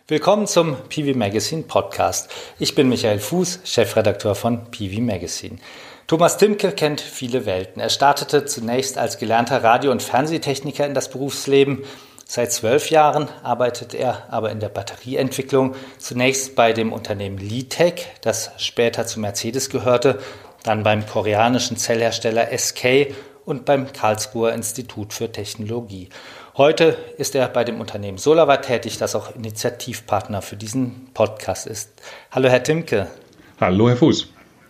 Willkommen zum PV Magazine Podcast. Ich bin Michael Fuß, Chefredakteur von PV Magazine. Thomas Timke kennt viele Welten. Er startete zunächst als gelernter Radio- und Fernsehtechniker in das Berufsleben. Seit 12 Jahren arbeitet er aber in der Batterieentwicklung. Zunächst bei dem Unternehmen Litec, das später zu Mercedes gehörte, dann beim koreanischen Zellhersteller SK und beim Karlsruher Institut für Technologie. Heute ist er bei dem Unternehmen SolarWatt tätig, das auch Initiativpartner für diesen Podcast ist. Hallo Herr Timke. Hallo Herr Fuß.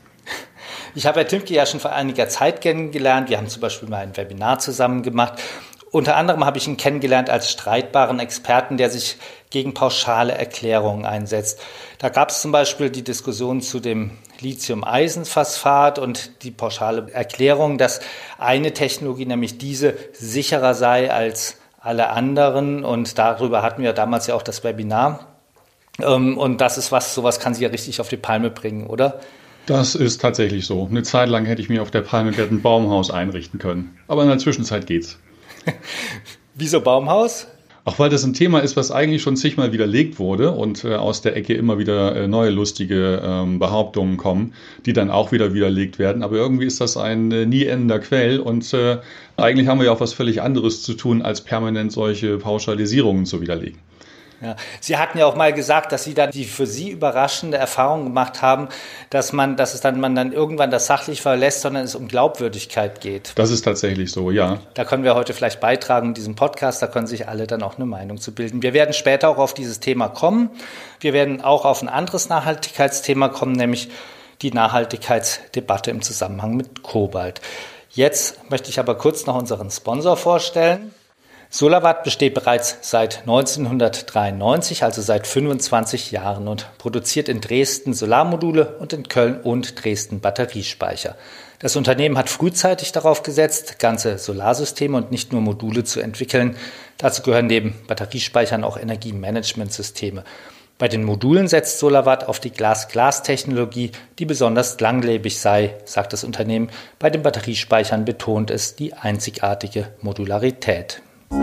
Ich habe Herr Timke ja schon vor einiger Zeit kennengelernt. Wir haben zum Beispiel mal ein Webinar zusammen gemacht. Unter anderem habe ich ihn kennengelernt als streitbaren Experten, der sich gegen pauschale Erklärungen einsetzt. Da gab es zum Beispiel die Diskussion zu dem Lithium-Eisenphosphat und die pauschale Erklärung, dass eine Technologie, nämlich diese, sicherer sei als alle anderen. Und darüber hatten wir damals ja auch das Webinar. Und das ist sowas kann sie ja richtig auf die Palme bringen, oder? Das ist tatsächlich so. Eine Zeit lang hätte ich mir auf der Palme ein Baumhaus einrichten können. Aber in der Zwischenzeit geht's. Wieso Baumhaus? Auch weil das ein Thema ist, was eigentlich schon zigmal widerlegt wurde und aus der Ecke immer wieder neue lustige Behauptungen kommen, die dann auch wieder widerlegt werden. Aber irgendwie ist das ein nie endender Quell und eigentlich haben wir ja auch was völlig anderes zu tun, als permanent solche Pauschalisierungen zu widerlegen. Ja. Sie hatten ja auch mal gesagt, dass Sie dann die für Sie überraschende Erfahrung gemacht haben, dass man dann irgendwann das sachlich verlässt, sondern es um Glaubwürdigkeit geht. Das ist tatsächlich so, ja. Da können wir heute vielleicht beitragen in diesem Podcast, da können sich alle dann auch eine Meinung zu bilden. Wir werden später auch auf dieses Thema kommen. Wir werden auch auf ein anderes Nachhaltigkeitsthema kommen, nämlich die Nachhaltigkeitsdebatte im Zusammenhang mit Kobalt. Jetzt möchte ich aber kurz noch unseren Sponsor vorstellen. SolarWatt besteht bereits seit 1993, also seit 25 Jahren und produziert in Dresden Solarmodule und in Köln und Dresden Batteriespeicher. Das Unternehmen hat frühzeitig darauf gesetzt, ganze Solarsysteme und nicht nur Module zu entwickeln. Dazu gehören neben Batteriespeichern auch Energiemanagementsysteme. Bei den Modulen setzt SolarWatt auf die Glas-Glas-Technologie, die besonders langlebig sei, sagt das Unternehmen. Bei den Batteriespeichern betont es die einzigartige Modularität.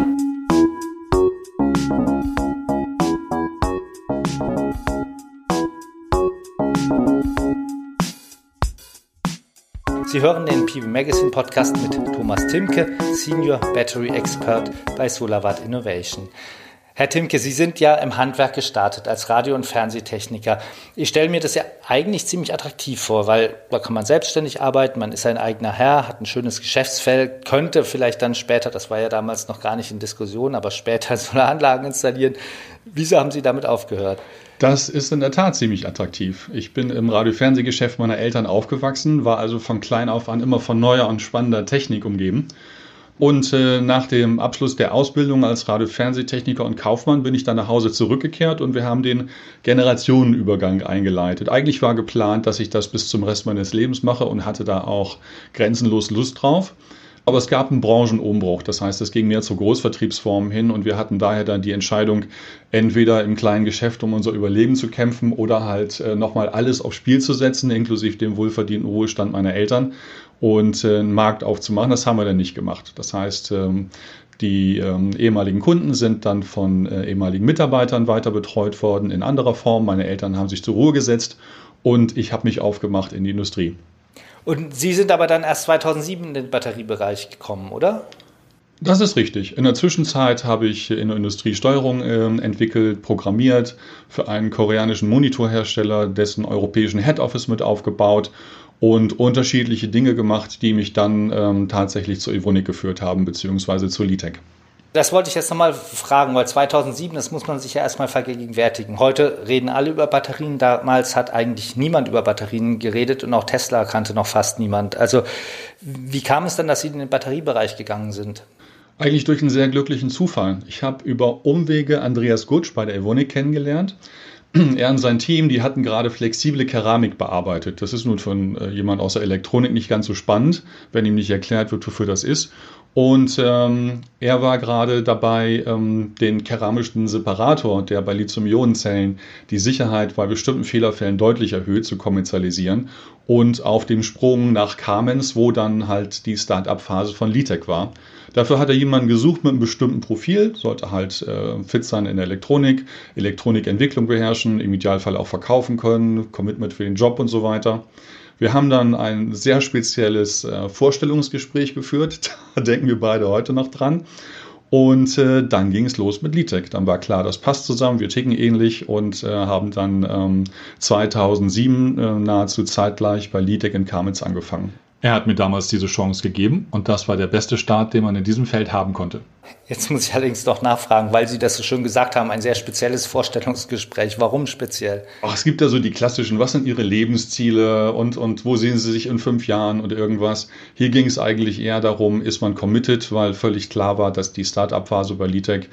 Sie hören den PV Magazine Podcast mit Thomas Timke, Senior Battery Expert bei SolarWatt Innovation. Herr Timke, Sie sind ja im Handwerk gestartet als Radio- und Fernsehtechniker. Ich stelle mir das ja eigentlich ziemlich attraktiv vor, weil da kann man selbstständig arbeiten, man ist sein eigener Herr, hat ein schönes Geschäftsfeld, könnte vielleicht dann später, das war ja damals noch gar nicht in Diskussion, aber später Solaranlagen installieren. Wieso haben Sie damit aufgehört? Das ist in der Tat ziemlich attraktiv. Ich bin im Radio-Fernsehgeschäft meiner Eltern aufgewachsen, war also von klein auf an immer von neuer und spannender Technik umgeben. Und nach dem Abschluss der Ausbildung als Radio-Fernsehtechniker und Kaufmann bin ich dann nach Hause zurückgekehrt und wir haben den Generationenübergang eingeleitet. Eigentlich war geplant, dass ich das bis zum Rest meines Lebens mache und hatte da auch grenzenlos Lust drauf. Aber es gab einen Branchenumbruch, das heißt, es ging mehr zu Großvertriebsformen hin und wir hatten daher dann die Entscheidung, entweder im kleinen Geschäft um unser Überleben zu kämpfen oder halt nochmal alles aufs Spiel zu setzen, inklusive dem wohlverdienten Ruhestand meiner Eltern und einen Markt aufzumachen. Das haben wir dann nicht gemacht. Das heißt, die ehemaligen Kunden sind dann von ehemaligen Mitarbeitern weiter betreut worden in anderer Form. Meine Eltern haben sich zur Ruhe gesetzt und ich habe mich aufgemacht in die Industrie. Und Sie sind aber dann erst 2007 in den Batteriebereich gekommen, oder? Das ist richtig. In der Zwischenzeit habe ich in der Industrie Steuerung entwickelt, programmiert, für einen koreanischen Monitorhersteller, dessen europäischen Head Office mit aufgebaut und unterschiedliche Dinge gemacht, die mich dann tatsächlich zur Evonik geführt haben, beziehungsweise zur Litec. Das wollte ich jetzt nochmal fragen, weil 2007, das muss man sich ja erstmal vergegenwärtigen. Heute reden alle über Batterien. Damals hat eigentlich niemand über Batterien geredet und auch Tesla kannte noch fast niemand. Also wie kam es dann, dass Sie in den Batteriebereich gegangen sind? Eigentlich durch einen sehr glücklichen Zufall. Ich habe über Umwege Andreas Gutsch bei der Evonik kennengelernt. Er und sein Team, die hatten gerade flexible Keramik bearbeitet. Das ist nun von jemand aus der Elektronik nicht ganz so spannend, wenn ihm nicht erklärt wird, wofür das ist. Und er war gerade dabei, den keramischen Separator, der bei Lithium-Ionen-Zellen die Sicherheit bei bestimmten Fehlerfällen deutlich erhöht, zu kommerzialisieren. Und auf dem Sprung nach Kamenz, wo dann halt die Start-up-Phase von Litec war. Dafür hat er jemanden gesucht mit einem bestimmten Profil, sollte halt fit sein in der Elektronik, Elektronikentwicklung beherrschen, im Idealfall auch verkaufen können, Commitment für den Job und so weiter. Wir haben dann ein sehr spezielles Vorstellungsgespräch geführt, da denken wir beide heute noch dran. Und dann ging es los mit Litec. Dann war klar, das passt zusammen, wir ticken ähnlich und haben dann 2007 nahezu zeitgleich bei Litec in Kamenz angefangen. Er hat mir damals diese Chance gegeben und das war der beste Start, den man in diesem Feld haben konnte. Jetzt muss ich allerdings noch nachfragen, weil Sie das so schön gesagt haben, ein sehr spezielles Vorstellungsgespräch. Warum speziell? Es gibt ja so die klassischen, was sind Ihre Lebensziele und wo sehen Sie sich in 5 Jahren oder irgendwas. Hier ging es eigentlich eher darum, ist man committed, weil völlig klar war, dass die Start-up-Phase bei Litec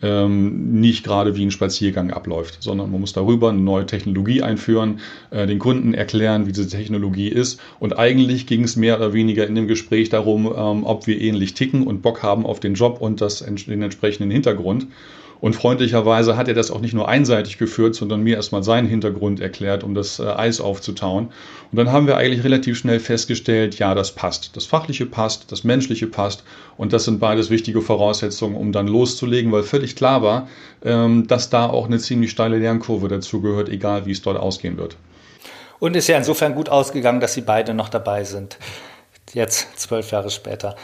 nicht gerade wie ein Spaziergang abläuft, sondern man muss darüber eine neue Technologie einführen, den Kunden erklären, wie diese Technologie ist. Und eigentlich ging es mehr oder weniger in dem Gespräch darum, ob wir ähnlich ticken und Bock haben auf den Job und den entsprechenden Hintergrund. Und freundlicherweise hat er das auch nicht nur einseitig geführt, sondern mir erstmal seinen Hintergrund erklärt, um das Eis aufzutauen. Und dann haben wir eigentlich relativ schnell festgestellt, ja, das passt. Das Fachliche passt, das Menschliche passt. Und das sind beides wichtige Voraussetzungen, um dann loszulegen, weil völlig klar war, dass da auch eine ziemlich steile Lernkurve dazu gehört, egal wie es dort ausgehen wird. Und ist ja insofern gut ausgegangen, dass Sie beide noch dabei sind. Jetzt 12 Jahre später.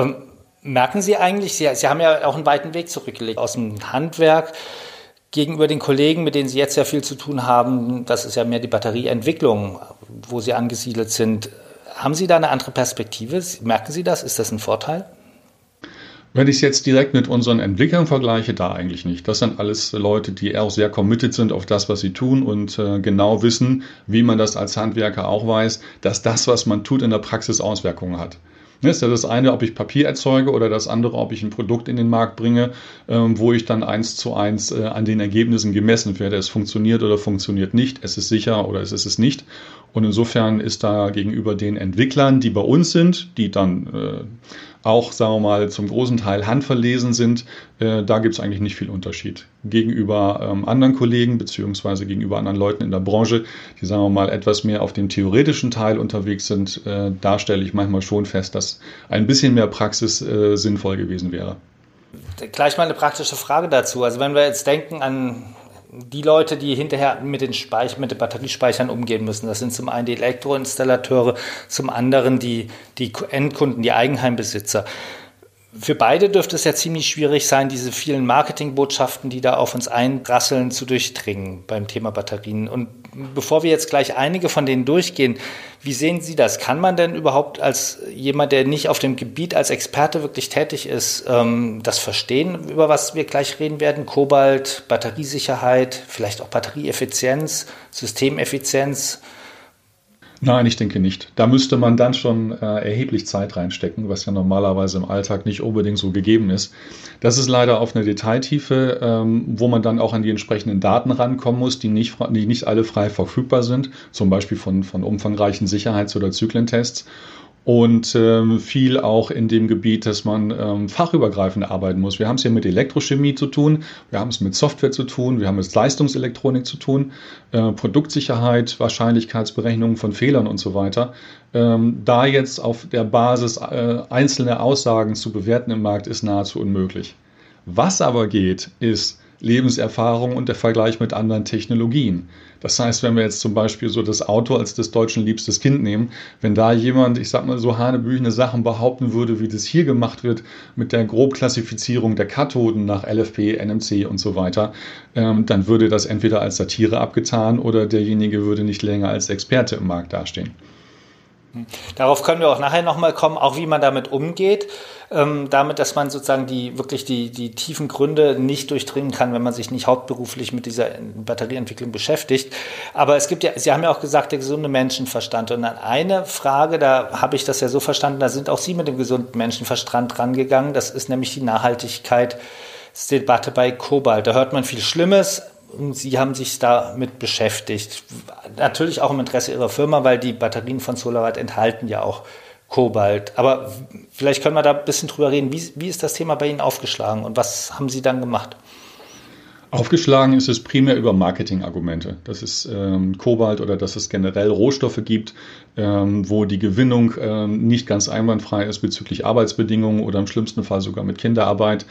Merken Sie eigentlich, Sie haben ja auch einen weiten Weg zurückgelegt aus dem Handwerk gegenüber den Kollegen, mit denen Sie jetzt ja viel zu tun haben. Das ist ja mehr die Batterieentwicklung, wo Sie angesiedelt sind. Haben Sie da eine andere Perspektive? Merken Sie das? Ist das ein Vorteil? Wenn ich es jetzt direkt mit unseren Entwicklern vergleiche, da eigentlich nicht. Das sind alles Leute, die auch sehr committed sind auf das, was sie tun und genau wissen, wie man das als Handwerker auch weiß, dass das, was man tut, in der Praxis Auswirkungen hat. Das ist ja das eine, ob ich Papier erzeuge oder das andere, ob ich ein Produkt in den Markt bringe, wo ich dann 1:1 an den Ergebnissen gemessen werde. Es funktioniert oder funktioniert nicht, es ist sicher oder es ist es nicht. Und insofern ist da gegenüber den Entwicklern, die bei uns sind, die dann auch, sagen wir mal, zum großen Teil handverlesen sind, da gibt es eigentlich nicht viel Unterschied. Gegenüber anderen Kollegen beziehungsweise gegenüber anderen Leuten in der Branche, die, sagen wir mal, etwas mehr auf dem theoretischen Teil unterwegs sind, da stelle ich manchmal schon fest, dass ein bisschen mehr Praxis sinnvoll gewesen wäre. Gleich mal eine praktische Frage dazu. Also wenn wir jetzt denken an die Leute, die hinterher mit den Batteriespeichern umgehen müssen, das sind zum einen die Elektroinstallateure, zum anderen die Endkunden, die Eigenheimbesitzer. Für beide dürfte es ja ziemlich schwierig sein, diese vielen Marketingbotschaften, die da auf uns einrasseln, zu durchdringen beim Thema Batterien. Und bevor wir jetzt gleich einige von denen durchgehen, wie sehen Sie das? Kann man denn überhaupt als jemand, der nicht auf dem Gebiet als Experte wirklich tätig ist, das verstehen, über was wir gleich reden werden? Kobalt, Batteriesicherheit, vielleicht auch Batterieeffizienz, Systemeffizienz? Nein, ich denke nicht. Da müsste man dann schon erheblich Zeit reinstecken, was ja normalerweise im Alltag nicht unbedingt so gegeben ist. Das ist leider auf eine Detailtiefe, wo man dann auch an die entsprechenden Daten rankommen muss, die nicht alle frei verfügbar sind, zum Beispiel von umfangreichen Sicherheits- oder Zyklentests. Und viel auch in dem Gebiet, dass man fachübergreifend arbeiten muss. Wir haben es hier mit Elektrochemie zu tun, wir haben es mit Software zu tun, wir haben es mit Leistungselektronik zu tun, Produktsicherheit, Wahrscheinlichkeitsberechnungen von Fehlern und so weiter. Da jetzt auf der Basis einzelne Aussagen zu bewerten im Markt, ist nahezu unmöglich. Was aber geht, ist Lebenserfahrung und der Vergleich mit anderen Technologien. Das heißt, wenn wir jetzt zum Beispiel so das Auto als des Deutschen liebstes Kind nehmen, wenn da jemand, ich sag mal so hanebüchene Sachen behaupten würde, wie das hier gemacht wird mit der Grobklassifizierung der Kathoden nach LFP, NMC und so weiter, dann würde das entweder als Satire abgetan oder derjenige würde nicht länger als Experte im Markt dastehen. Darauf können wir auch nachher nochmal kommen, auch wie man damit umgeht, damit, dass man sozusagen die tiefen Gründe nicht durchdringen kann, wenn man sich nicht hauptberuflich mit dieser Batterieentwicklung beschäftigt. Aber es gibt ja, Sie haben ja auch gesagt, der gesunde Menschenverstand. Und an eine Frage, da habe ich das ja so verstanden, da sind auch Sie mit dem gesunden Menschenverstand rangegangen. Das ist nämlich die Nachhaltigkeitsdebatte bei Kobalt. Da hört man viel Schlimmes. Sie haben sich damit beschäftigt. Natürlich auch im Interesse Ihrer Firma, weil die Batterien von SolarWatt enthalten ja auch Kobalt. Aber vielleicht können wir da ein bisschen drüber reden. Wie ist das Thema bei Ihnen aufgeschlagen und was haben Sie dann gemacht? Aufgeschlagen ist es primär über Marketingargumente, dass es Kobalt oder dass es generell Rohstoffe gibt, wo die Gewinnung nicht ganz einwandfrei ist bezüglich Arbeitsbedingungen oder im schlimmsten Fall sogar mit Kinderarbeit.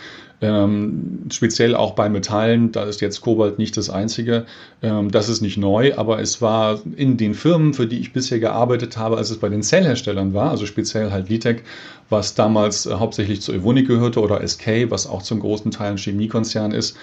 Speziell auch bei Metallen, da ist jetzt Kobalt nicht das Einzige. Das ist nicht neu, aber es war in den Firmen, für die ich bisher gearbeitet habe, als es bei den Zellherstellern war, also speziell halt Litec, was damals hauptsächlich zu Evonik gehörte, oder SK, was auch zum großen Teil ein Chemiekonzern ist.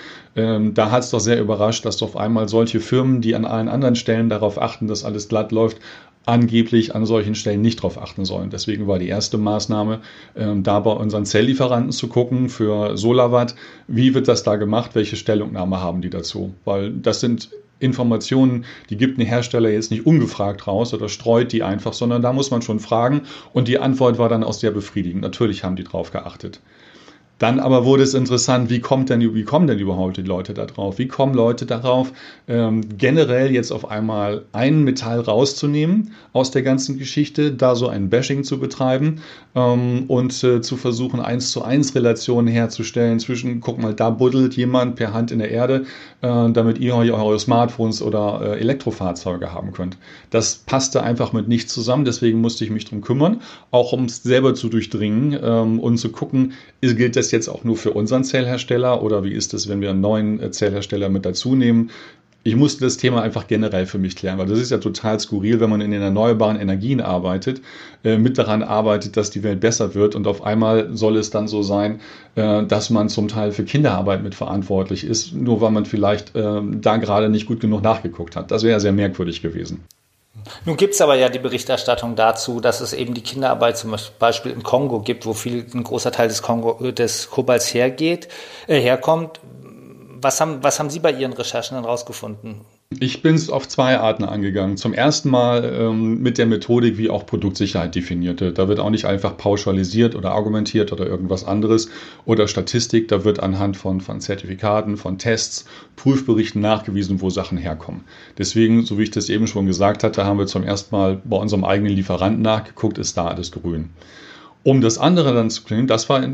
Da hat es doch sehr überrascht, dass auf einmal solche Firmen, die an allen anderen Stellen darauf achten, dass alles glatt läuft, angeblich an solchen Stellen nicht darauf achten sollen. Deswegen war die erste Maßnahme, da bei unseren Zelllieferanten zu gucken für Solarwatt, wie wird das da gemacht, welche Stellungnahme haben die dazu? Weil das sind Informationen, die gibt ein Hersteller jetzt nicht ungefragt raus oder streut die einfach, sondern da muss man schon fragen, und die Antwort war dann auch sehr befriedigend. Natürlich haben die drauf geachtet. Dann aber wurde es interessant, wie kommen denn überhaupt die Leute da drauf? Wie kommen Leute darauf, generell jetzt auf einmal ein Metall rauszunehmen aus der ganzen Geschichte, da so ein Bashing zu betreiben und zu versuchen, 1:1 Relationen herzustellen zwischen, guck mal, da buddelt jemand per Hand in der Erde, damit ihr eure Smartphones oder Elektrofahrzeuge haben könnt. Das passte einfach mit nichts zusammen, deswegen musste ich mich drum kümmern, auch um es selber zu durchdringen und zu gucken, gilt das jetzt auch nur für unseren Zellhersteller oder wie ist es, wenn wir einen neuen Zellhersteller mit dazu nehmen? Ich musste das Thema einfach generell für mich klären, weil das ist ja total skurril, wenn man in den erneuerbaren Energien arbeitet, mit daran arbeitet, dass die Welt besser wird, und auf einmal soll es dann so sein, dass man zum Teil für Kinderarbeit mitverantwortlich ist, nur weil man vielleicht da gerade nicht gut genug nachgeguckt hat. Das wäre ja sehr merkwürdig gewesen. Nun gibt es aber ja die Berichterstattung dazu, dass es eben die Kinderarbeit zum Beispiel im Kongo gibt, wo ein großer Teil des Kobalts herkommt. Was haben Sie bei Ihren Recherchen dann rausgefunden? Ich bin es auf zwei Arten angegangen. Zum ersten Mal mit der Methodik, wie auch Produktsicherheit definiert wird. Da wird auch nicht einfach pauschalisiert oder argumentiert oder irgendwas anderes oder Statistik. Da wird anhand von Zertifikaten, von Tests, Prüfberichten nachgewiesen, wo Sachen herkommen. Deswegen, so wie ich das eben schon gesagt hatte, haben wir zum ersten Mal bei unserem eigenen Lieferanten nachgeguckt, ist da alles grün. Um das andere dann zu klären, das war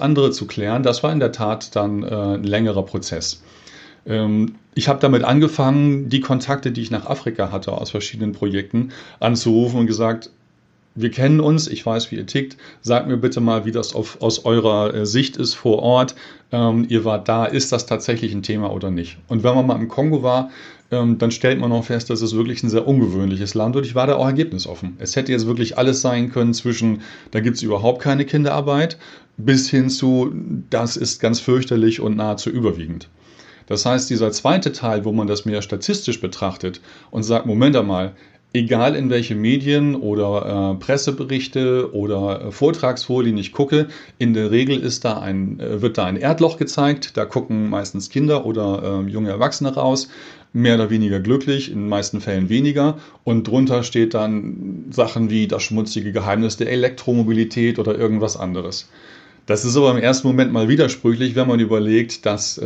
in der Tat dann ein längerer Prozess. Ich habe damit angefangen, die Kontakte, die ich nach Afrika hatte aus verschiedenen Projekten, anzurufen und gesagt, wir kennen uns, ich weiß, wie ihr tickt, sagt mir bitte mal, wie das aus eurer Sicht ist vor Ort. Ihr wart da, ist das tatsächlich ein Thema oder nicht? Und wenn man mal im Kongo war, dann stellt man auch fest, dass es wirklich ein sehr ungewöhnliches Land und ich war da auch ergebnisoffen. Es hätte jetzt wirklich alles sein können zwischen, da gibt es überhaupt keine Kinderarbeit, bis hin zu, das ist ganz fürchterlich und nahezu überwiegend. Das heißt, dieser zweite Teil, wo man das mehr statistisch betrachtet und sagt, Moment einmal, egal in welche Medien oder Presseberichte oder Vortragsfolien ich gucke, in der Regel wird da ein Erdloch gezeigt, da gucken meistens Kinder oder junge Erwachsene raus, mehr oder weniger glücklich, in den meisten Fällen weniger, und drunter steht dann Sachen wie das schmutzige Geheimnis der Elektromobilität oder irgendwas anderes. Das ist aber im ersten Moment mal widersprüchlich, wenn man überlegt, dass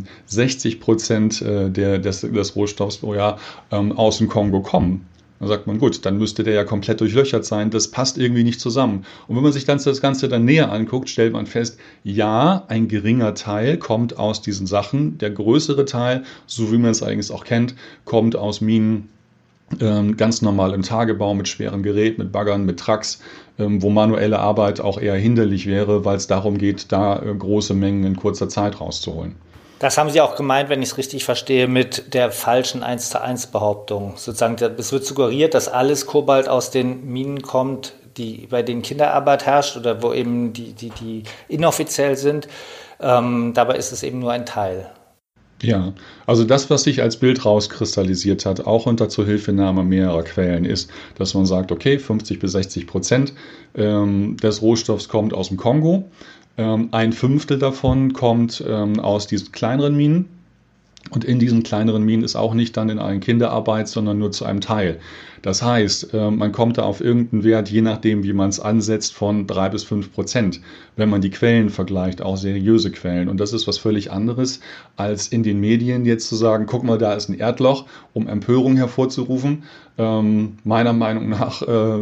60% des Rohstoffs pro Jahr aus dem Kongo kommen. Dann sagt man, gut, dann müsste der ja komplett durchlöchert sein. Das passt irgendwie nicht zusammen. Und wenn man sich dann das Ganze dann näher anguckt, stellt man fest, ja, ein geringer Teil kommt aus diesen Sachen. Der größere Teil, so wie man es eigentlich auch kennt, kommt aus Minen, ganz normal im Tagebau mit schwerem Gerät, mit Baggern, mit Trucks, wo manuelle Arbeit auch eher hinderlich wäre, weil es darum geht, da große Mengen in kurzer Zeit rauszuholen. Das haben Sie auch gemeint, wenn ich es richtig verstehe, mit der falschen 1:1 Behauptung. Sozusagen, es wird suggeriert, dass alles Kobalt aus den Minen kommt, bei denen Kinderarbeit herrscht oder wo eben die inoffiziell sind. Dabei ist es eben nur ein Teil. Ja, also das, was sich als Bild rauskristallisiert hat, auch unter Zuhilfenahme mehrerer Quellen, ist, dass man sagt, okay, 50-60% des Rohstoffs kommt aus dem Kongo, 1/5 davon kommt aus diesen kleineren Minen. Und in diesen kleineren Minen ist auch nicht dann in allen Kinderarbeit, sondern nur zu einem Teil. Das heißt, man kommt da auf irgendeinen Wert, je nachdem, wie man es ansetzt, von 3-5%, wenn man die Quellen vergleicht, auch seriöse Quellen. Und das ist was völlig anderes, als in den Medien jetzt zu sagen, guck mal, da ist ein Erdloch, um Empörung hervorzurufen. meiner Meinung nach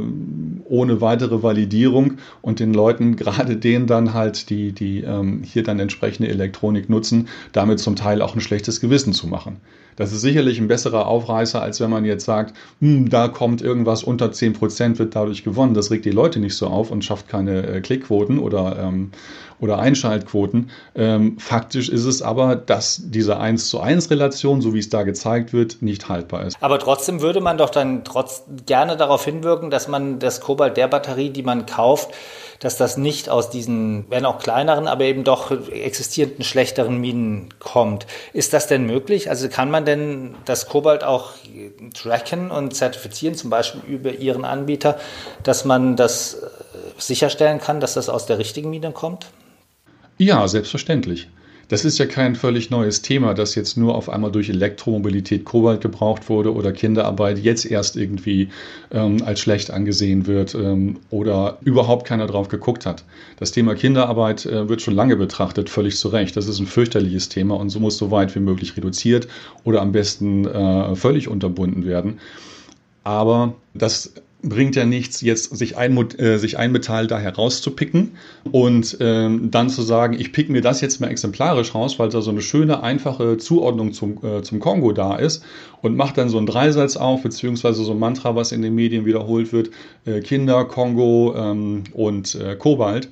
ohne weitere Validierung und den Leuten, gerade denen dann halt, die hier dann entsprechende Elektronik nutzen, damit zum Teil auch ein schlechtes Gewissen zu machen. Das ist sicherlich ein besserer Aufreißer, als wenn man jetzt sagt, da kommt irgendwas unter 10%, wird dadurch gewonnen. Das regt die Leute nicht so auf und schafft keine Klickquoten oder Einschaltquoten. Faktisch ist es aber, dass diese 1:1 Relation, so wie es da gezeigt wird, nicht haltbar ist. Aber trotzdem würde man doch dann gerne darauf hinwirken, dass man das Kobalt der Batterie, die man kauft, dass das nicht aus diesen, wenn auch kleineren, aber eben doch existierenden schlechteren Minen kommt. Ist das denn möglich? Also kann man denn das Kobalt auch tracken und zertifizieren, zum Beispiel über Ihren Anbieter, dass man das sicherstellen kann, dass das aus der richtigen Mine kommt? Ja, selbstverständlich. Das ist ja kein völlig neues Thema, dass jetzt nur auf einmal durch Elektromobilität Kobalt gebraucht wurde oder Kinderarbeit jetzt erst irgendwie als schlecht angesehen wird oder überhaupt keiner drauf geguckt hat. Das Thema Kinderarbeit wird schon lange betrachtet, völlig zu Recht. Das ist ein fürchterliches Thema und so muss so weit wie möglich reduziert oder am besten völlig unterbunden werden. Aber das bringt ja nichts, jetzt sich ein Metall da herauszupicken und dann zu sagen, ich pick mir das jetzt mal exemplarisch raus, weil da so eine schöne, einfache Zuordnung zum Kongo da ist und mache dann so einen Dreisatz auf, beziehungsweise so ein Mantra, was in den Medien wiederholt wird, Kinder, Kongo und Kobalt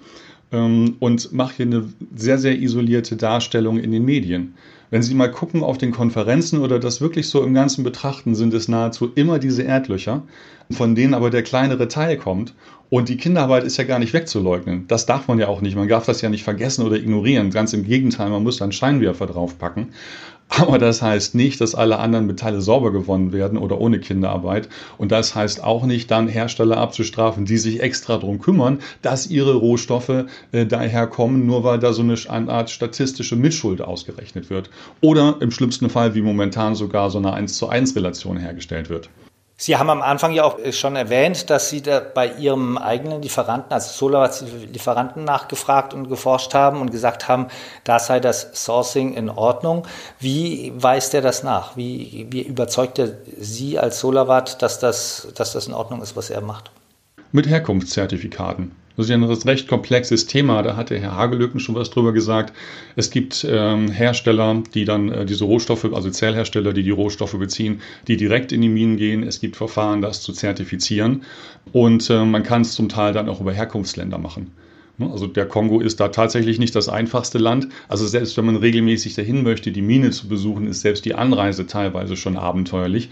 und mache hier eine sehr, sehr isolierte Darstellung in den Medien. Wenn Sie mal gucken auf den Konferenzen oder das wirklich so im Ganzen betrachten, sind es nahezu immer diese Erdlöcher, von denen aber der kleinere Teil kommt. Und die Kinderarbeit ist ja gar nicht wegzuleugnen. Das darf man ja auch nicht. Man darf das ja nicht vergessen oder ignorieren. Ganz im Gegenteil, man muss dann Scheinwerfer draufpacken. Aber das heißt nicht, dass alle anderen Metalle sauber gewonnen werden oder ohne Kinderarbeit. Und das heißt auch nicht, dann Hersteller abzustrafen, die sich extra darum kümmern, dass ihre Rohstoffe daherkommen, nur weil da so eine Art statistische Mitschuld ausgerechnet wird. Oder im schlimmsten Fall, wie momentan sogar so eine 1:1 Relation hergestellt wird. Sie haben am Anfang ja auch schon erwähnt, dass Sie da bei Ihrem eigenen Lieferanten, also SolarWatt-Lieferanten, nachgefragt und geforscht haben und gesagt haben, da sei das Sourcing in Ordnung. Wie weist er das nach? Wie überzeugt er Sie als SolarWatt, dass das in Ordnung ist, was er macht? Mit Herkunftszertifikaten. Das ist ja ein recht komplexes Thema, da hat der Herr Hagelöken schon was drüber gesagt. Es gibt Hersteller, die dann diese Rohstoffe, also Zellhersteller, die Rohstoffe beziehen, die direkt in die Minen gehen. Es gibt Verfahren, das zu zertifizieren und man kann es zum Teil dann auch über Herkunftsländer machen. Also der Kongo ist da tatsächlich nicht das einfachste Land. Also selbst wenn man regelmäßig dahin möchte, die Mine zu besuchen, ist selbst die Anreise teilweise schon abenteuerlich.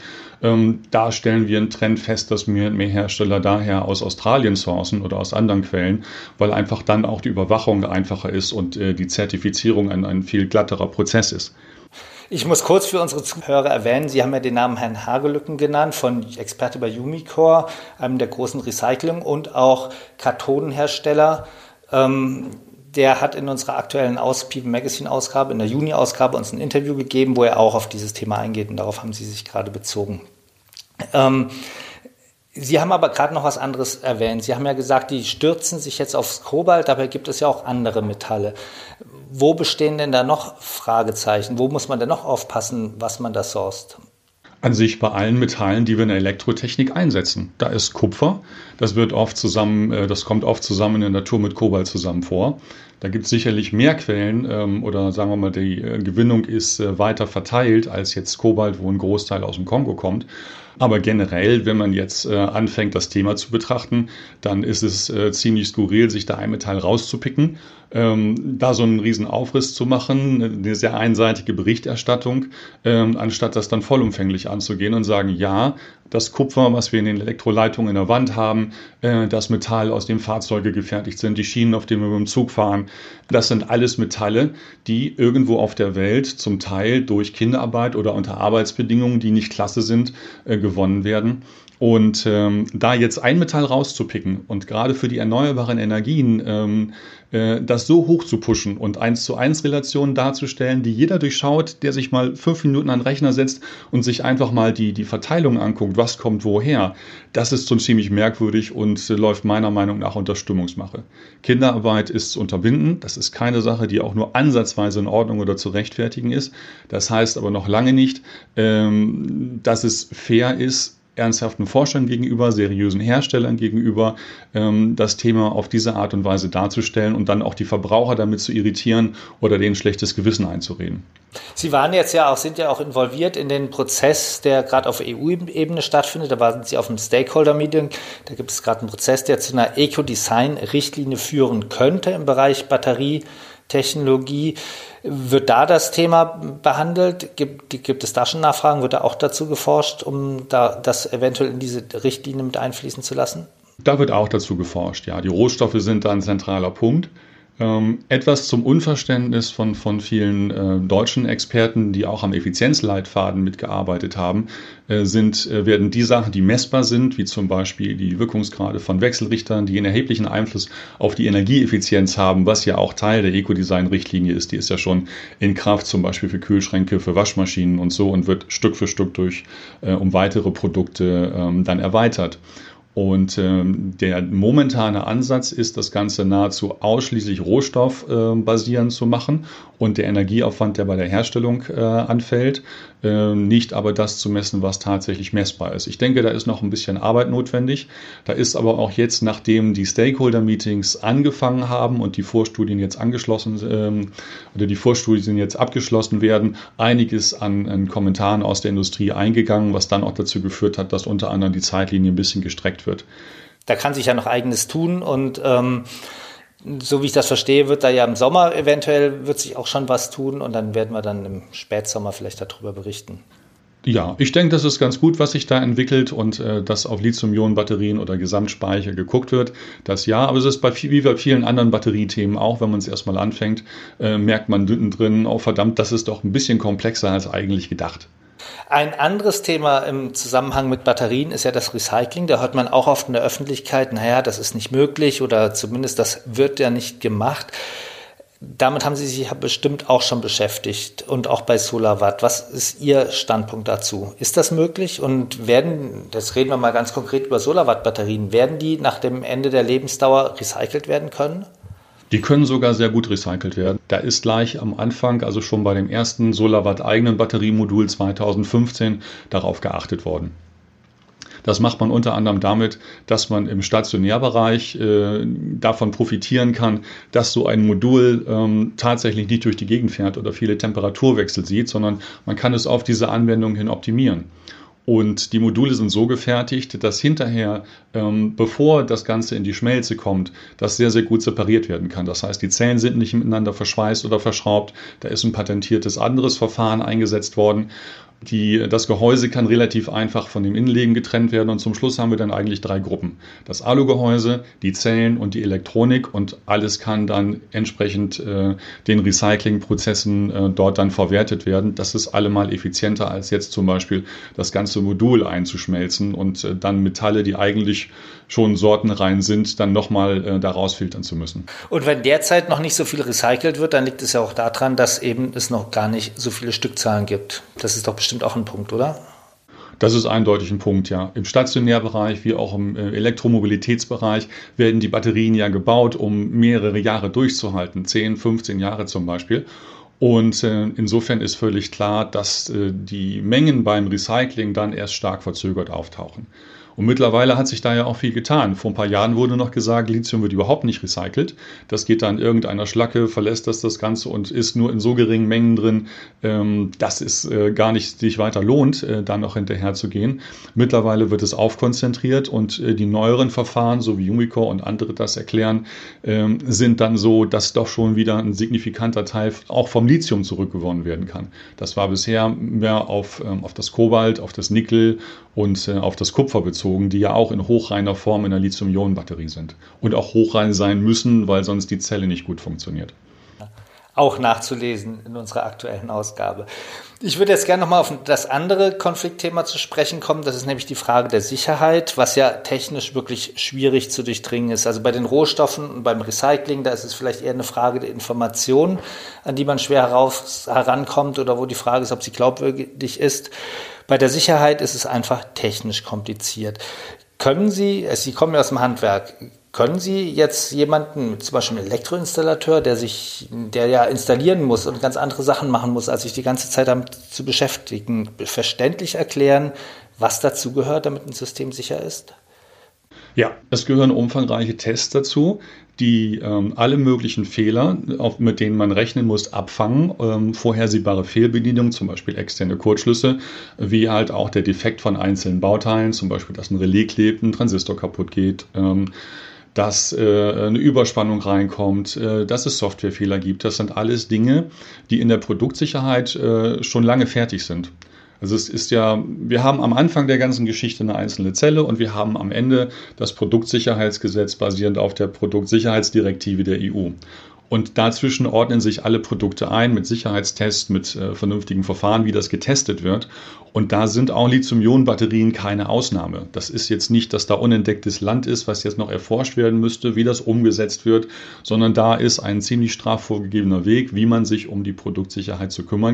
Da stellen wir einen Trend fest, dass mehr Hersteller daher aus Australien sourcen oder aus anderen Quellen, weil einfach dann auch die Überwachung einfacher ist und die Zertifizierung ein viel glatterer Prozess ist. Ich muss kurz für unsere Zuhörer erwähnen, Sie haben ja den Namen Herrn Hagelöken genannt, von Experte bei Umicore, einem der großen Recycling- und auch Kathodenhersteller. Der hat in unserer aktuellen People Magazine Ausgabe, in der Juni-Ausgabe, uns ein Interview gegeben, wo er auch auf dieses Thema eingeht und darauf haben Sie sich gerade bezogen. Sie haben aber gerade noch was anderes erwähnt. Sie haben ja gesagt, die stürzen sich jetzt aufs Kobalt, dabei gibt es ja auch andere Metalle. Wo bestehen denn da noch Fragezeichen? Wo muss man denn noch aufpassen, was man da sourced? An sich bei allen Metallen, die wir in der Elektrotechnik einsetzen. Da ist Kupfer, das kommt oft zusammen in der Natur mit Kobalt zusammen vor. Da gibt es sicherlich mehr Quellen oder sagen wir mal, die Gewinnung ist weiter verteilt als jetzt Kobalt, wo ein Großteil aus dem Kongo kommt. Aber generell, wenn man jetzt anfängt, das Thema zu betrachten, dann ist es ziemlich skurril, sich da ein Metall rauszupicken, da so einen riesen Aufriss zu machen, eine sehr einseitige Berichterstattung, anstatt das dann vollumfänglich anzugehen und sagen, ja, das Kupfer, was wir in den Elektroleitungen in der Wand haben, das Metall, aus dem Fahrzeuge gefertigt sind, die Schienen, auf denen wir mit dem Zug fahren, das sind alles Metalle, die irgendwo auf der Welt zum Teil durch Kinderarbeit oder unter Arbeitsbedingungen, die nicht klasse sind, gewonnen werden. Und da jetzt ein Metall rauszupicken und gerade für die erneuerbaren Energien das so hoch zu pushen und 1:1 Relationen darzustellen, die jeder durchschaut, der sich mal 5 Minuten an den Rechner setzt und sich einfach mal die Verteilung anguckt, was kommt woher, das ist schon ziemlich merkwürdig und läuft meiner Meinung nach unter Stimmungsmache. Kinderarbeit ist zu unterbinden, das ist keine Sache, die auch nur ansatzweise in Ordnung oder zu rechtfertigen ist. Das heißt aber noch lange nicht, dass es fair ist, ernsthaften Forschern gegenüber, seriösen Herstellern gegenüber, das Thema auf diese Art und Weise darzustellen und dann auch die Verbraucher damit zu irritieren oder denen schlechtes Gewissen einzureden. Sie sind ja auch involviert in den Prozess, der gerade auf EU-Ebene stattfindet. Da waren Sie auf einem Stakeholder-Meeting. Da gibt es gerade einen Prozess, der zu einer Eco-Design-Richtlinie führen könnte im Bereich Batterietechnologie. Wird da das Thema behandelt? Gibt es da schon Nachfragen? Wird da auch dazu geforscht, um das eventuell in diese Richtlinie mit einfließen zu lassen? Da wird auch dazu geforscht, ja. Die Rohstoffe sind da ein zentraler Punkt. Etwas zum Unverständnis von vielen deutschen Experten, die auch am Effizienzleitfaden mitgearbeitet haben, werden die Sachen, die messbar sind, wie zum Beispiel die Wirkungsgrade von Wechselrichtern, die einen erheblichen Einfluss auf die Energieeffizienz haben, was ja auch Teil der Ecodesign-Richtlinie ist. Die ist ja schon in Kraft, zum Beispiel für Kühlschränke, für Waschmaschinen und so, und wird Stück für Stück um weitere Produkte dann erweitert. Und der momentane Ansatz ist, das Ganze nahezu ausschließlich rohstoffbasierend zu machen und der Energieaufwand, der bei der Herstellung anfällt, nicht aber das zu messen, was tatsächlich messbar ist. Ich denke, da ist noch ein bisschen Arbeit notwendig. Da ist aber auch jetzt, nachdem die Stakeholder-Meetings angefangen haben und die Vorstudien jetzt abgeschlossen werden, einiges an Kommentaren aus der Industrie eingegangen, was dann auch dazu geführt hat, dass unter anderem die Zeitlinie ein bisschen gestreckt wird. Da kann sich ja noch einiges tun und so wie ich das verstehe, wird da ja im Sommer eventuell wird sich auch schon was tun und dann werden wir dann im Spätsommer vielleicht darüber berichten. Ja, ich denke, das ist ganz gut, was sich da entwickelt und dass auf Lithium-Ionen-Batterien oder Gesamtspeicher geguckt wird. Das ja, aber es ist wie bei vielen anderen Batteriethemen auch, wenn man es erstmal anfängt, merkt man drin, oh verdammt, das ist doch ein bisschen komplexer als eigentlich gedacht. Ein anderes Thema im Zusammenhang mit Batterien ist ja das Recycling. Da hört man auch oft in der Öffentlichkeit, naja, das ist nicht möglich oder zumindest das wird ja nicht gemacht. Damit haben Sie sich ja bestimmt auch schon beschäftigt und auch bei SolarWatt. Was ist Ihr Standpunkt dazu? Ist das möglich und das reden wir mal ganz konkret über SolarWatt-Batterien, werden die nach dem Ende der Lebensdauer recycelt werden können? Die können sogar sehr gut recycelt werden. Da ist gleich am Anfang, also schon bei dem ersten SolarWatt-eigenen Batteriemodul 2015, darauf geachtet worden. Das macht man unter anderem damit, dass man im Stationärbereich davon profitieren kann, dass so ein Modul tatsächlich nicht durch die Gegend fährt oder viele Temperaturwechsel sieht, sondern man kann es auf diese Anwendung hin optimieren. Und die Module sind so gefertigt, dass hinterher, bevor das Ganze in die Schmelze kommt, das sehr, sehr gut separiert werden kann. Das heißt, die Zellen sind nicht miteinander verschweißt oder verschraubt. Da ist ein patentiertes anderes Verfahren eingesetzt worden. Das Gehäuse kann relativ einfach von dem Innenleben getrennt werden und zum Schluss haben wir dann eigentlich 3 Gruppen. Das Alugehäuse, die Zellen und die Elektronik und alles kann dann entsprechend den Recyclingprozessen dort dann verwertet werden. Das ist allemal effizienter als jetzt zum Beispiel das ganze Modul einzuschmelzen und dann Metalle, die eigentlich schon sortenrein sind, dann nochmal da rausfiltern zu müssen. Und wenn derzeit noch nicht so viel recycelt wird, dann liegt es ja auch daran, dass eben es noch gar nicht so viele Stückzahlen gibt. Das ist doch bestimmt auch ein Punkt, oder? Das ist eindeutig ein Punkt, ja. Im Stationärbereich wie auch im Elektromobilitätsbereich werden die Batterien ja gebaut, um mehrere Jahre durchzuhalten, 10, 15 Jahre zum Beispiel. Und insofern ist völlig klar, dass die Mengen beim Recycling dann erst stark verzögert auftauchen. Und mittlerweile hat sich da ja auch viel getan. Vor ein paar Jahren wurde noch gesagt, Lithium wird überhaupt nicht recycelt. Das geht dann irgendeiner Schlacke, verlässt das Ganze und ist nur in so geringen Mengen drin, dass es gar nicht sich weiter lohnt, da noch hinterher zu gehen. Mittlerweile wird es aufkonzentriert und die neueren Verfahren, so wie Umicore und andere das erklären, sind dann so, dass doch schon wieder ein signifikanter Teil auch vom Lithium zurückgewonnen werden kann. Das war bisher mehr auf das Kobalt, auf das Nickel und auf das Kupfer bezogen, die ja auch in hochreiner Form in der Lithium-Ionen-Batterie sind und auch hochrein sein müssen, weil sonst die Zelle nicht gut funktioniert. Auch nachzulesen in unserer aktuellen Ausgabe. Ich würde jetzt gerne nochmal auf das andere Konfliktthema zu sprechen kommen. Das ist nämlich die Frage der Sicherheit, was ja technisch wirklich schwierig zu durchdringen ist. Also bei den Rohstoffen und beim Recycling, da ist es vielleicht eher eine Frage der Information, an die man schwer herankommt oder wo die Frage ist, ob sie glaubwürdig ist. Bei der Sicherheit ist es einfach technisch kompliziert. Sie kommen ja aus dem Handwerk, können Sie jetzt jemanden, zum Beispiel einen Elektroinstallateur, der ja installieren muss und ganz andere Sachen machen muss, als sich die ganze Zeit damit zu beschäftigen, verständlich erklären, was dazu gehört, damit ein System sicher ist? Ja, es gehören umfangreiche Tests dazu, die alle möglichen Fehler, mit denen man rechnen muss, abfangen. Vorhersehbare Fehlbedienungen, zum Beispiel externe Kurzschlüsse, wie halt auch der Defekt von einzelnen Bauteilen, zum Beispiel, dass ein Relais klebt, ein Transistor kaputt geht, dass eine Überspannung reinkommt, dass es Softwarefehler gibt. Das sind alles Dinge, die in der Produktsicherheit schon lange fertig sind. Also es ist ja, wir haben am Anfang der ganzen Geschichte eine einzelne Zelle und wir haben am Ende das Produktsicherheitsgesetz basierend auf der Produktsicherheitsdirektive der EU. Und dazwischen ordnen sich alle Produkte ein mit Sicherheitstests, mit vernünftigen Verfahren, wie das getestet wird. Und da sind auch Lithium-Ionen-Batterien keine Ausnahme. Das ist jetzt nicht, dass da unentdecktes Land ist, was jetzt noch erforscht werden müsste, wie das umgesetzt wird, sondern da ist ein ziemlich straff vorgegebener Weg, wie man sich um die Produktsicherheit zu kümmern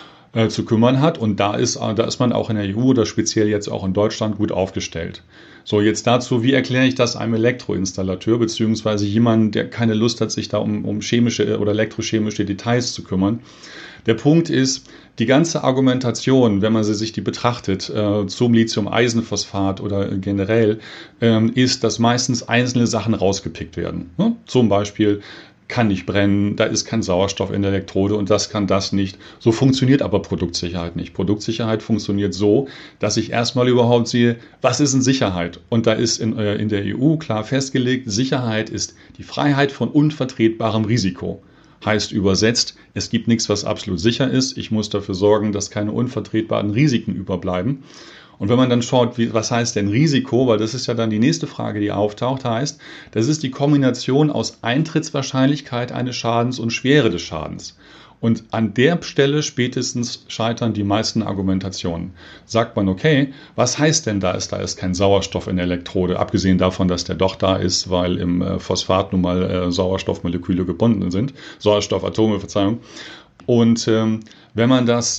hat. Und da ist man auch in der EU oder speziell jetzt auch in Deutschland gut aufgestellt. So, jetzt dazu, wie erkläre ich das einem Elektroinstallateur beziehungsweise jemandem, der keine Lust hat, sich da um chemische oder elektrochemische Details zu kümmern. Der Punkt ist, die ganze Argumentation, wenn man sich die betrachtet, zum Lithium-Eisenphosphat oder generell, ist, dass meistens einzelne Sachen rausgepickt werden. Ne? Zum Beispiel kann nicht brennen, da ist kein Sauerstoff in der Elektrode und das kann das nicht. So funktioniert aber Produktsicherheit nicht. Produktsicherheit funktioniert so, dass ich erstmal überhaupt sehe, was ist in Sicherheit? Und da ist in der EU klar festgelegt, Sicherheit ist die Freiheit von unvertretbarem Risiko. Heißt übersetzt, es gibt nichts, was absolut sicher ist. Ich muss dafür sorgen, dass keine unvertretbaren Risiken überbleiben. Und wenn man dann schaut, was heißt denn Risiko, weil das ist ja dann die nächste Frage, die auftaucht, heißt, das ist die Kombination aus Eintrittswahrscheinlichkeit eines Schadens und Schwere des Schadens. Und an der Stelle spätestens scheitern die meisten Argumentationen. Sagt man, okay, was heißt denn da ist kein Sauerstoff in der Elektrode, abgesehen davon, dass der doch da ist, weil im Phosphat nun mal Sauerstoffmoleküle gebunden sind, Sauerstoffatome, Verzeihung. Und wenn man das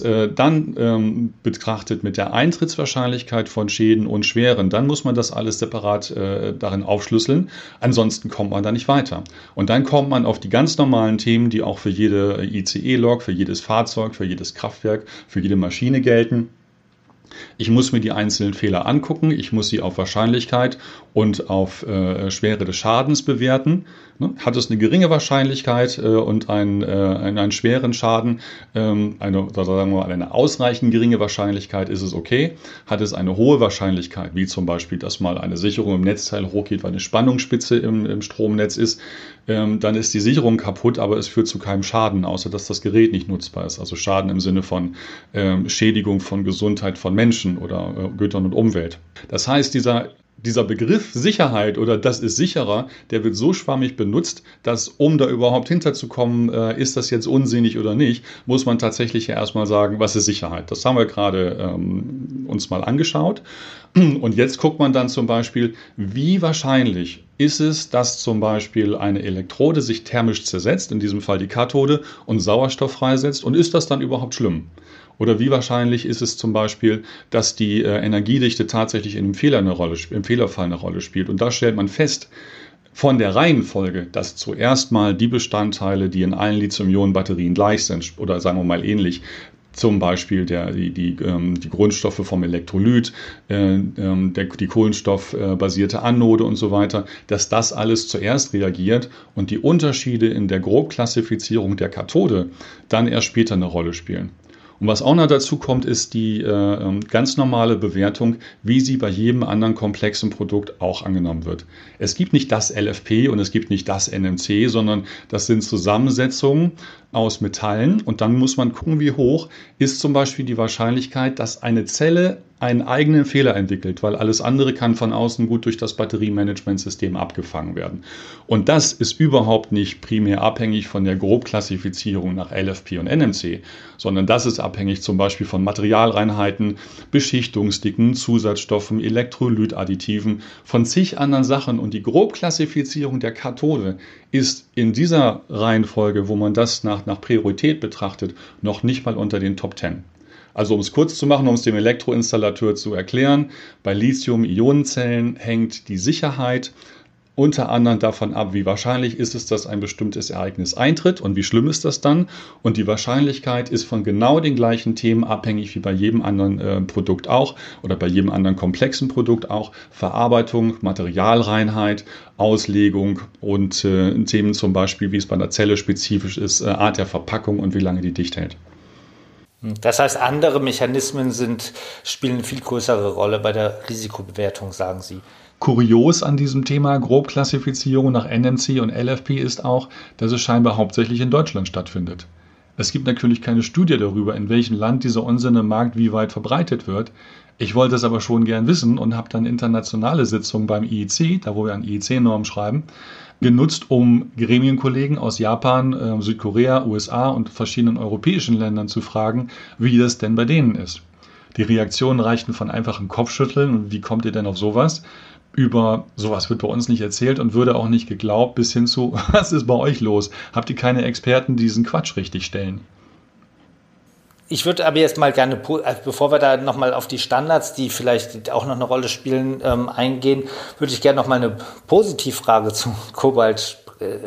dann betrachtet mit der Eintrittswahrscheinlichkeit von Schäden und Schweren, dann muss man das alles separat darin aufschlüsseln. Ansonsten kommt man da nicht weiter. Und dann kommt man auf die ganz normalen Themen, die auch für jede ICE-Log, für jedes Fahrzeug, für jedes Kraftwerk, für jede Maschine gelten. Ich muss mir die einzelnen Fehler angucken, ich muss sie auf Wahrscheinlichkeit und auf Schwere des Schadens bewerten. Hat es eine geringe Wahrscheinlichkeit und einen schweren Schaden, eine ausreichend geringe Wahrscheinlichkeit, ist es okay. Hat es eine hohe Wahrscheinlichkeit, wie zum Beispiel, dass mal eine Sicherung im Netzteil hochgeht, weil eine Spannungsspitze im Stromnetz ist, dann ist die Sicherung kaputt, aber es führt zu keinem Schaden, außer dass das Gerät nicht nutzbar ist. Also Schaden im Sinne von Schädigung von Gesundheit von Menschen oder Gütern und Umwelt. Das heißt, dieser Begriff Sicherheit oder das ist sicherer, der wird so schwammig benutzt, dass um da überhaupt hinterzukommen, ist das jetzt unsinnig oder nicht, muss man tatsächlich ja erstmal sagen, was ist Sicherheit. Das haben wir gerade uns mal angeschaut. Und jetzt guckt man dann zum Beispiel, wie wahrscheinlich ist es, dass zum Beispiel eine Elektrode sich thermisch zersetzt, in diesem Fall die Kathode, und Sauerstoff freisetzt, und ist das dann überhaupt schlimm? Oder wie wahrscheinlich ist es zum Beispiel, dass die Energiedichte tatsächlich im Fehlerfall eine Rolle spielt? Und da stellt man fest, von der Reihenfolge, dass zuerst mal die Bestandteile, die in allen Lithium-Ionen-Batterien gleich sind, oder sagen wir mal ähnlich, zum Beispiel die Grundstoffe vom Elektrolyt, die kohlenstoffbasierte Anode und so weiter, dass das alles zuerst reagiert und die Unterschiede in der Grobklassifizierung der Kathode dann erst später eine Rolle spielen. Und was auch noch dazu kommt, ist die ganz normale Bewertung, wie sie bei jedem anderen komplexen Produkt auch angenommen wird. Es gibt nicht das LFP und es gibt nicht das NMC, sondern das sind Zusammensetzungen aus Metallen. Und dann muss man gucken, wie hoch ist zum Beispiel die Wahrscheinlichkeit, dass eine Zelle einen eigenen Fehler entwickelt, weil alles andere kann von außen gut durch das Batteriemanagementsystem abgefangen werden. Und das ist überhaupt nicht primär abhängig von der Grobklassifizierung nach LFP und NMC, sondern das ist abhängig zum Beispiel von Materialreinheiten, Beschichtungsdicken, Zusatzstoffen, Elektrolytadditiven, von zig anderen Sachen. Und die Grobklassifizierung der Kathode ist in dieser Reihenfolge, wo man das nach Priorität betrachtet, noch nicht mal unter den Top 10. Also um es kurz zu machen, um es dem Elektroinstallateur zu erklären, bei Lithium-Ionenzellen hängt die Sicherheit unter anderem davon ab, wie wahrscheinlich ist es, dass ein bestimmtes Ereignis eintritt und wie schlimm ist das dann. Und die Wahrscheinlichkeit ist von genau den gleichen Themen abhängig wie bei jedem anderen Produkt auch oder bei jedem anderen komplexen Produkt auch. Verarbeitung, Materialreinheit, Auslegung und Themen zum Beispiel, wie es bei der Zelle spezifisch ist, Art der Verpackung und wie lange die dicht hält. Das heißt, andere Mechanismen spielen eine viel größere Rolle bei der Risikobewertung, sagen Sie. Kurios an diesem Thema Grobklassifizierung nach NMC und LFP ist auch, dass es scheinbar hauptsächlich in Deutschland stattfindet. Es gibt natürlich keine Studie darüber, in welchem Land dieser Unsinn im Markt wie weit verbreitet wird. Ich wollte es aber schon gern wissen und habe dann internationale Sitzungen beim IEC, da wo wir an IEC-Normen schreiben, genutzt, um Gremienkollegen aus Japan, Südkorea, USA und verschiedenen europäischen Ländern zu fragen, wie das denn bei denen ist. Die Reaktionen reichten von einfachem Kopfschütteln und wie kommt ihr denn auf sowas? Über sowas wird bei uns nicht erzählt und würde auch nicht geglaubt, bis hin zu, was ist bei euch los? Habt ihr keine Experten, die diesen Quatsch richtig stellen? Ich würde aber jetzt mal gerne, bevor wir da nochmal auf die Standards, die vielleicht auch noch eine Rolle spielen, eingehen, würde ich gerne nochmal eine Positivfrage zu Kobalt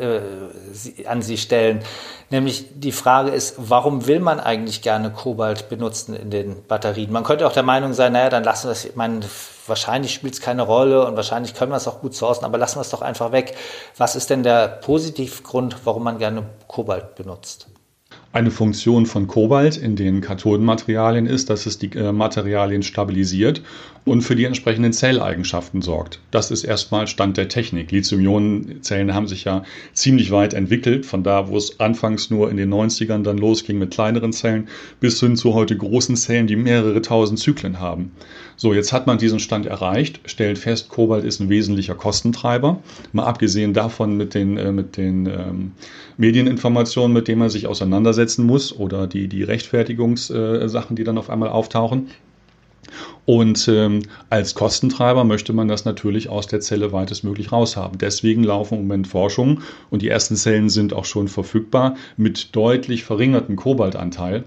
an Sie stellen. Nämlich die Frage ist, warum will man eigentlich gerne Kobalt benutzen in den Batterien? Man könnte auch der Meinung sein, naja, dann lassen wir es, ich meine, wahrscheinlich spielt es keine Rolle und wahrscheinlich können wir es auch gut sourcen, aber lassen wir es doch einfach weg. Was ist denn der Positivgrund, warum man gerne Kobalt benutzt? Eine Funktion von Kobalt in den Kathodenmaterialien ist, dass es die Materialien stabilisiert und für die entsprechenden Zelleigenschaften sorgt. Das ist erstmal Stand der Technik. Lithium-Ionen-Zellen haben sich ja ziemlich weit entwickelt, von da, wo es anfangs nur in den 90ern dann losging mit kleineren Zellen, bis hin zu heute großen Zellen, die mehrere tausend Zyklen haben. So, jetzt hat man diesen Stand erreicht, stellt fest, Kobalt ist ein wesentlicher Kostentreiber. Mal abgesehen davon mit den Medieninformationen, mit denen man sich auseinandersetzen muss oder die Rechtfertigungssachen, die dann auf einmal auftauchen. Und als Kostentreiber möchte man das natürlich aus der Zelle weitestmöglich raushaben. Deswegen laufen im Moment Forschungen und die ersten Zellen sind auch schon verfügbar mit deutlich verringertem Kobaltanteil.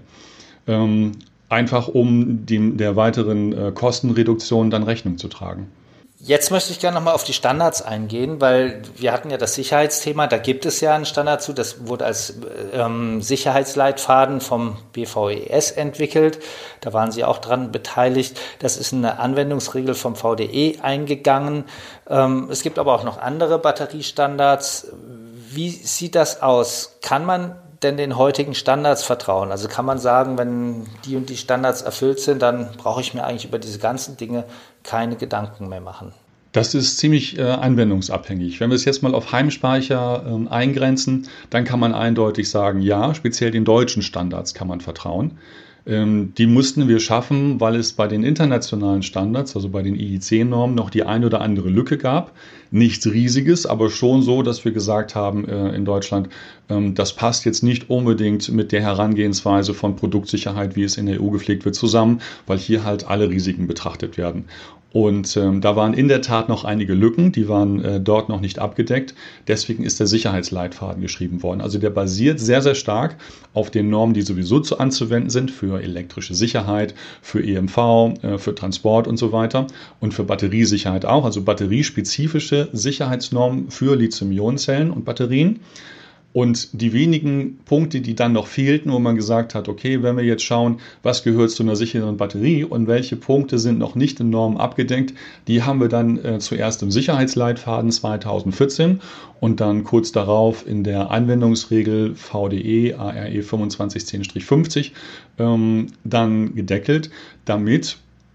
Einfach um der weiteren Kostenreduktion dann Rechnung zu tragen. Jetzt möchte ich gerne nochmal auf die Standards eingehen, weil wir hatten ja das Sicherheitsthema, da gibt es ja einen Standard zu, das wurde als Sicherheitsleitfaden vom BVES entwickelt, da waren Sie auch dran beteiligt, das ist eine Anwendungsregel vom VDE eingegangen. Es gibt aber auch noch andere Batteriestandards. Wie sieht das aus? Kann man denn den heutigen Standards vertrauen? Also kann man sagen, wenn die und die Standards erfüllt sind, dann brauche ich mir eigentlich über diese ganzen Dinge keine Gedanken mehr machen? Das ist ziemlich anwendungsabhängig. Wenn wir es jetzt mal auf Heimspeicher eingrenzen, dann kann man eindeutig sagen, ja, speziell den deutschen Standards kann man vertrauen. Die mussten wir schaffen, weil es bei den internationalen Standards, also bei den IEC-Normen, noch die ein oder andere Lücke gab. Nichts Riesiges, aber schon so, dass wir gesagt haben in Deutschland, das passt jetzt nicht unbedingt mit der Herangehensweise von Produktsicherheit, wie es in der EU gepflegt wird, zusammen, weil hier halt alle Risiken betrachtet werden. Und da waren in der Tat noch einige Lücken, die waren dort noch nicht abgedeckt. Deswegen ist der Sicherheitsleitfaden geschrieben worden. Also der basiert sehr, sehr stark auf den Normen, die sowieso anzuwenden sind für elektrische Sicherheit, für EMV, für Transport und so weiter und für Batteriesicherheit auch. Also batteriespezifische Sicherheitsnormen für Lithium-Ionen-Zellen und Batterien. Und die wenigen Punkte, die dann noch fehlten, wo man gesagt hat, okay, wenn wir jetzt schauen, was gehört zu einer sicheren Batterie und welche Punkte sind noch nicht in Normen abgedeckt, die haben wir dann zuerst im Sicherheitsleitfaden 2014 und dann kurz darauf in der Anwendungsregel VDE ARE 2510-50 dann gedeckelt, damit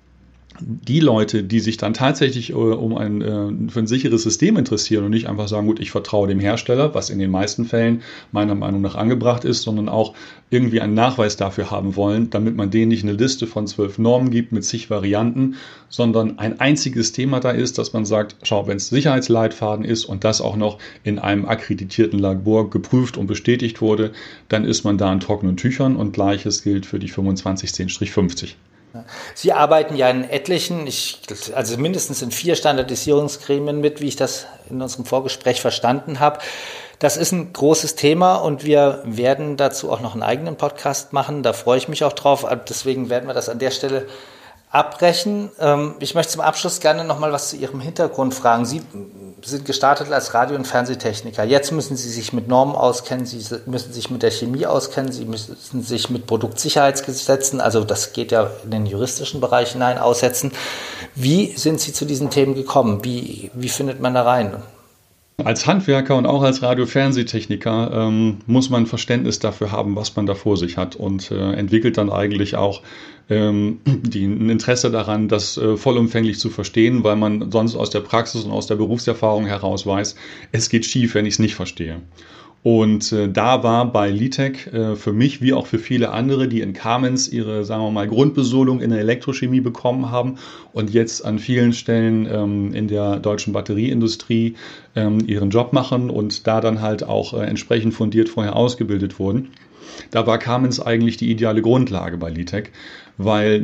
die Leute, die sich dann tatsächlich für ein sicheres System interessieren und nicht einfach sagen, gut, ich vertraue dem Hersteller, was in den meisten Fällen meiner Meinung nach angebracht ist, sondern auch irgendwie einen Nachweis dafür haben wollen, damit man denen nicht eine Liste von 12 Normen gibt mit zig Varianten, sondern ein einziges Thema da ist, dass man sagt, schau, wenn es Sicherheitsleitfaden ist und das auch noch in einem akkreditierten Labor geprüft und bestätigt wurde, dann ist man da in trockenen Tüchern und Gleiches gilt für die 2510-50. Sie arbeiten ja in etlichen, also mindestens in 4 Standardisierungsgremien mit, wie ich das in unserem Vorgespräch verstanden habe. Das ist ein großes Thema und wir werden dazu auch noch einen eigenen Podcast machen. Da freue ich mich auch drauf. Deswegen werden wir das an der Stelle abbrechen. Ich möchte zum Abschluss gerne noch mal was zu Ihrem Hintergrund fragen. Sie sind gestartet als Radio- und Fernsehtechniker. Jetzt müssen Sie sich mit Normen auskennen, Sie müssen sich mit der Chemie auskennen, Sie müssen sich mit Produktsicherheitsgesetzen, also das geht ja in den juristischen Bereich hinein, aussetzen. Wie sind Sie zu diesen Themen gekommen? Wie findet man da rein? Als Handwerker und auch als Radio-Fernsehtechniker muss man Verständnis dafür haben, was man da vor sich hat und entwickelt dann eigentlich auch ein Interesse daran, das vollumfänglich zu verstehen, weil man sonst aus der Praxis und aus der Berufserfahrung heraus weiß, es geht schief, wenn ich es nicht verstehe. Und da war bei Litec für mich wie auch für viele andere, die in Kamenz ihre, sagen wir mal, Grundbesolung in der Elektrochemie bekommen haben und jetzt an vielen Stellen in der deutschen Batterieindustrie ihren Job machen und da dann halt auch entsprechend fundiert vorher ausgebildet wurden. Da war Kamenz eigentlich die ideale Grundlage bei Litec, weil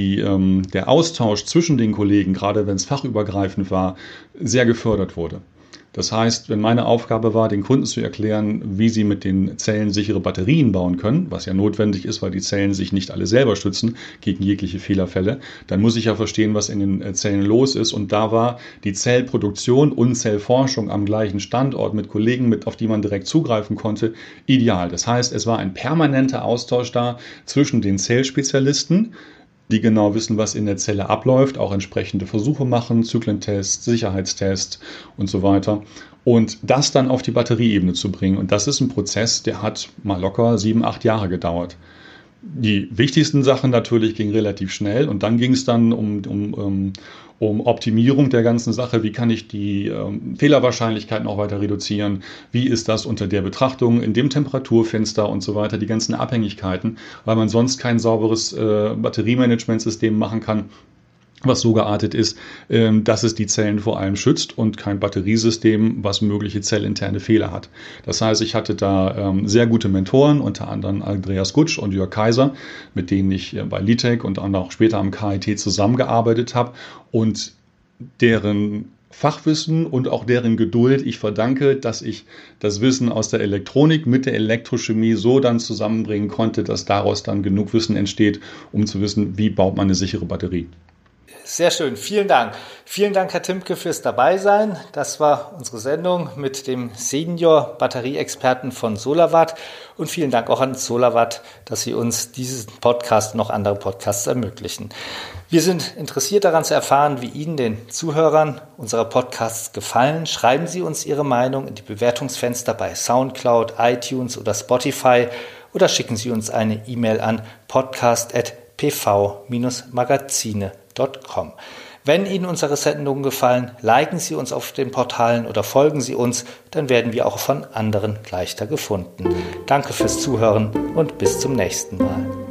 der Austausch zwischen den Kollegen, gerade wenn es fachübergreifend war, sehr gefördert wurde. Das heißt, wenn meine Aufgabe war, den Kunden zu erklären, wie sie mit den Zellen sichere Batterien bauen können, was ja notwendig ist, weil die Zellen sich nicht alle selber schützen gegen jegliche Fehlerfälle, dann muss ich ja verstehen, was in den Zellen los ist. Und da war die Zellproduktion und Zellforschung am gleichen Standort mit Kollegen, auf die man direkt zugreifen konnte, ideal. Das heißt, es war ein permanenter Austausch da zwischen den Zellspezialisten, die genau wissen, was in der Zelle abläuft, auch entsprechende Versuche machen, Zyklentests, Sicherheitstests und so weiter. Und das dann auf die Batterieebene zu bringen. Und das ist ein Prozess, der hat mal locker 7, 8 Jahre gedauert. Die wichtigsten Sachen natürlich gingen relativ schnell und dann ging es dann um Optimierung der ganzen Sache. Wie kann ich die Fehlerwahrscheinlichkeit noch weiter reduzieren? Wie ist das unter der Betrachtung in dem Temperaturfenster und so weiter? Die ganzen Abhängigkeiten, weil man sonst kein sauberes Batteriemanagementsystem machen kann, was so geartet ist, dass es die Zellen vor allem schützt und kein Batteriesystem, was mögliche zellinterne Fehler hat. Das heißt, ich hatte da sehr gute Mentoren, unter anderem Andreas Gutsch und Jörg Kaiser, mit denen ich bei Litec und auch später am KIT zusammengearbeitet habe und deren Fachwissen und auch deren Geduld ich verdanke, dass ich das Wissen aus der Elektronik mit der Elektrochemie so dann zusammenbringen konnte, dass daraus dann genug Wissen entsteht, um zu wissen, wie baut man eine sichere Batterie. Sehr schön, vielen Dank. Vielen Dank, Herr Timke, fürs Dabeisein. Das war unsere Sendung mit dem Senior-Batterieexperten von Solarwatt. Und vielen Dank auch an Solarwatt, dass Sie uns diesen Podcast und noch andere Podcasts ermöglichen. Wir sind interessiert daran zu erfahren, wie Ihnen, den Zuhörern unserer Podcasts, gefallen. Schreiben Sie uns Ihre Meinung in die Bewertungsfenster bei SoundCloud, iTunes oder Spotify oder schicken Sie uns eine E-Mail an podcast@pv-magazine.com. Wenn Ihnen unsere Sendungen gefallen, liken Sie uns auf den Portalen oder folgen Sie uns, dann werden wir auch von anderen leichter gefunden. Danke fürs Zuhören und bis zum nächsten Mal.